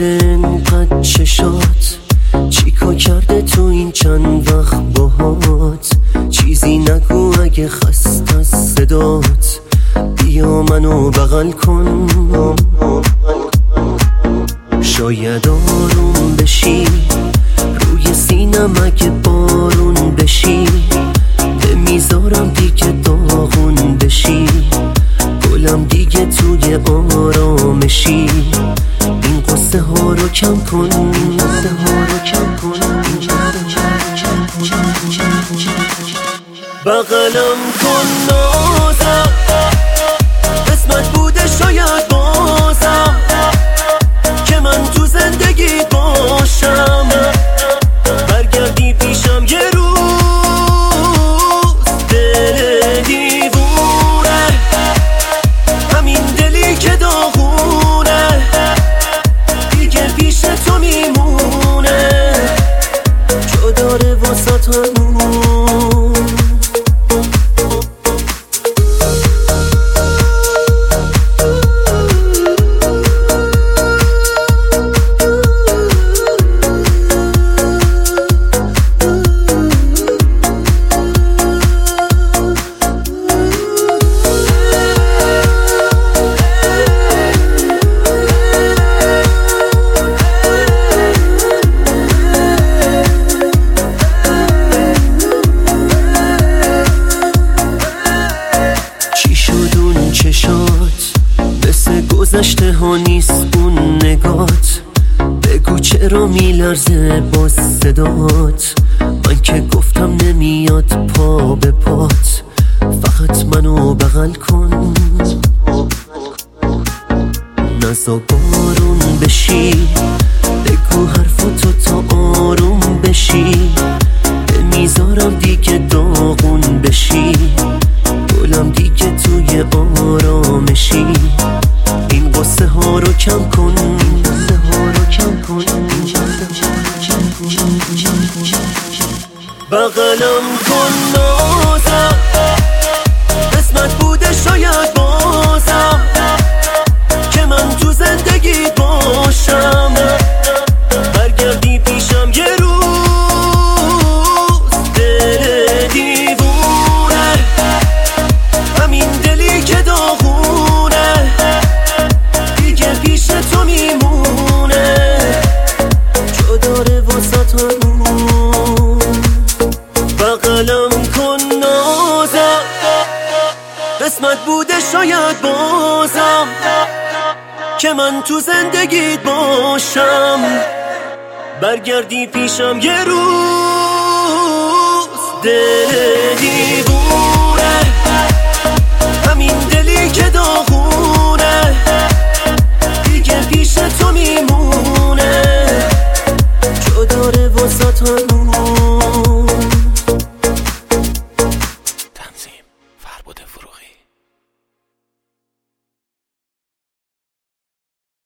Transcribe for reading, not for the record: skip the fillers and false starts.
شده انقدر چشات؟ چیکار کرده تو این چند وقت باهات؟ چیزی نگو اگه خسته از صدات، بیا منو بغل کن. شاید آروم بشی روی سینم اگه بارون بشی، نمیذارم دیگه داغون بشی، گلم دیگه توی آرامشی. این قصه ها رو کم کن، بغلم کن نازم، قسمت بوده شاید بازم که من تو زندگی باشم. برگردی پیشم یه روز، دل دیوونه، همین دلی که داغونه دیگه پیش تو میمونه، جا داره واسه همون. مثل گذشته ها نیست اون نگات، بگو چرا میلرزه باز صدات؟ من که گفتم نمیاد پا به پات، فقط منو بغل کن. نزا بارون بشی، بگو حرفاتو تا آروم بشی، نمیذارم دیگه داغون بشی، گلم دیگه توی آرامشی. این قصه ها رو کم کن، بغلم کن نازم، قسمت بوده شاید بازم که من تو زندگی باشم. برگردی پیشم یه روز، دل دیوونه، همین دلی که داغونه دیگه پیش تو میمونه، جا داره واسه همون. بغلم کن نازم، قسمت بوده شاید بازم که من تو زندگیت باشم. برگردی پیشم یه روز، دل دیوونه.